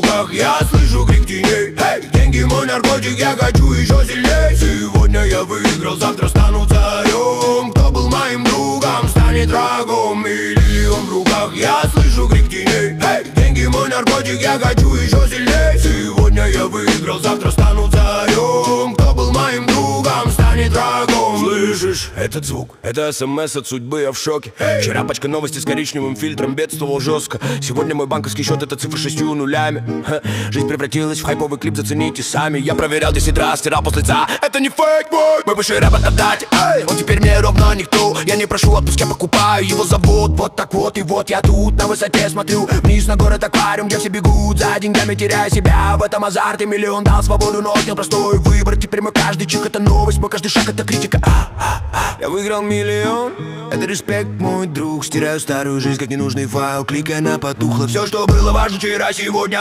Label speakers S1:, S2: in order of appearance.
S1: руках, я слышу крик теней. Эй, деньги мой наркотик, я хочу еще сильней. Сегодня я выиграл, завтра стану царем. Кто был моим другом, станет врагом. Миллион в руках, я слышу крик теней. Эй, деньги мой наркотик, я хочу еще сильней. Сегодня я выиграл, завтра стану царем. Кто был моим другом, станет врагом. Слышишь этот звук? Это СМС от судьбы, я в шоке. Вчера пачка новости с коричневым фильтром бедствовал жестко. Сегодня мой банковский счет — это цифры 6 нулями. Жизнь превратилась в хайповый клип, зацените сами. Я проверял 10 раз, стирал после лица. Это не фейк, бой, мой бывший рэп отдать. Он теперь мне ровно никто. Я не прошу отпуск, я покупаю, его зовут. Вот так вот, и вот я тут на высоте смотрю вниз на город аквариум, где все бегут за деньгами, теряя себя. В этом азарте миллион дал свободу, но отнял простой выбор. Теперь мой каждый чих — это новость, мой каждый шаг — это критика. Я выиграл миллион, это респект, мой друг. Стираю старую жизнь, как ненужный файл, кликая на потухло. Все, что было важно вчера, сегодня